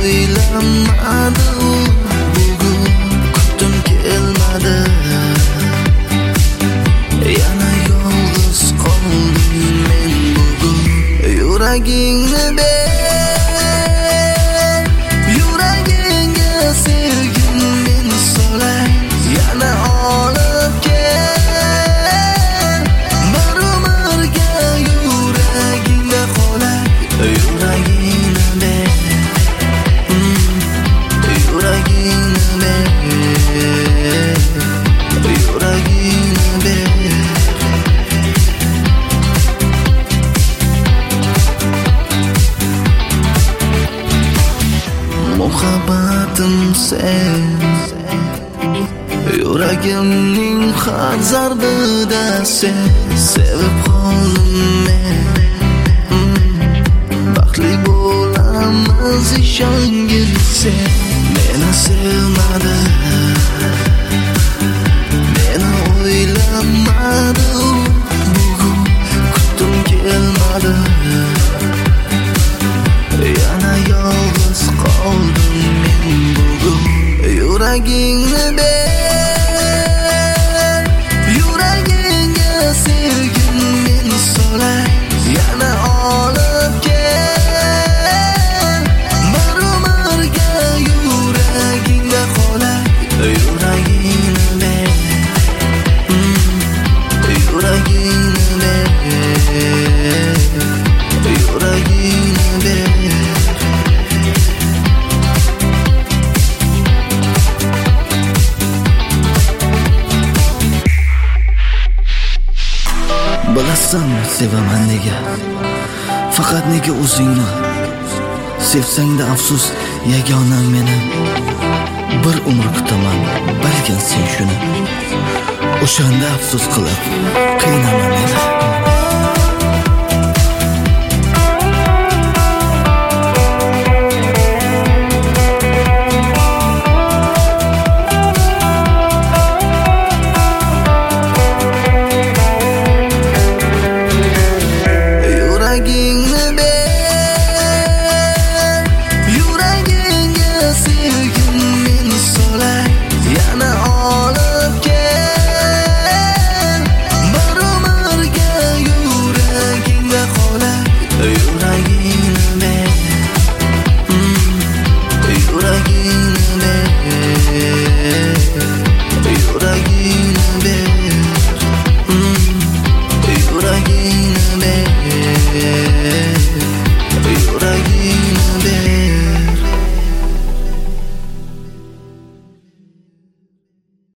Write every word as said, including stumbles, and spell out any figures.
o'ylamadim, bugun kutdim kelmadi. Yana yolg'iz qoldim men bugun. Yuragingni ber, yuragingga sevgim men solay. Yana olib kel, bir umrga yuragingda qolay. Yuragingni ber, yuragingni ber, yuragingni ber. Muhabbatim sen, yuragimning har zarbida sen. Sevib qoldim men, baxtli bo'lamiz ishongil sen. Meni sevmadi, meni o'ylamadi, bugun kutdim kelmadi. Yana yolg'iz qoldim men bugun. Yuragingni ber, yuragingga sevgim men solay. Yana olib kel, bir umrga yuragingda qolay. Yuragingni ber, yuragingni ber, yuragingni ber. Bilasan sevaman nega, faqat nega o'zingni. Sevsangda afsus yagonam meni, bir umr kutaman balki sen shuni. O'shanda afsus qilib qiynama meni.